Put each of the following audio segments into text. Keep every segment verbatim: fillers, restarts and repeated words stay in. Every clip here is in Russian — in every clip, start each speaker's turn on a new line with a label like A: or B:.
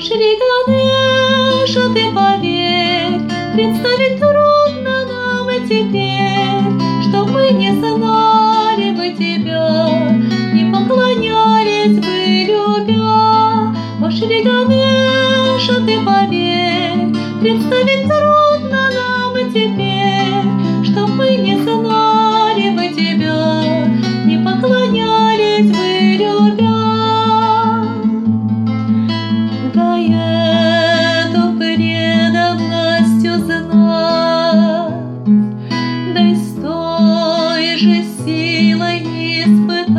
A: Шри Ганеша, ты поверь, представить трудно нам и теперь, что мы не знали бы тебя, не поклонялись бы, любя. О, Шри Ганеша, ты поверь, представить трудно нам и теперь, что мы не знали бы тебя, не поклонялись бы, любя. Дай эту преданность узнать, дай с той же силой испытать,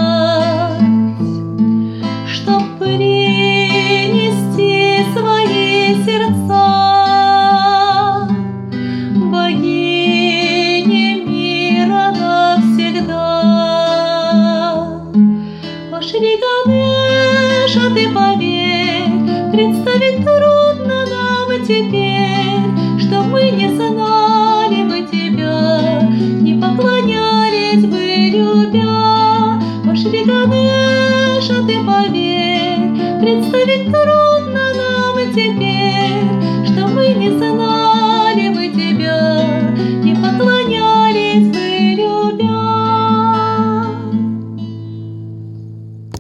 A: чтоб принести свои сердца богине мира навсегда. О, Шри Ганеша, ты поверь, представить трудно нам и теперь, что мы не знали бы тебя, не поклонялись бы, любя. О, Шри Ганеша, ты поверь, представить трудно нам и теперь,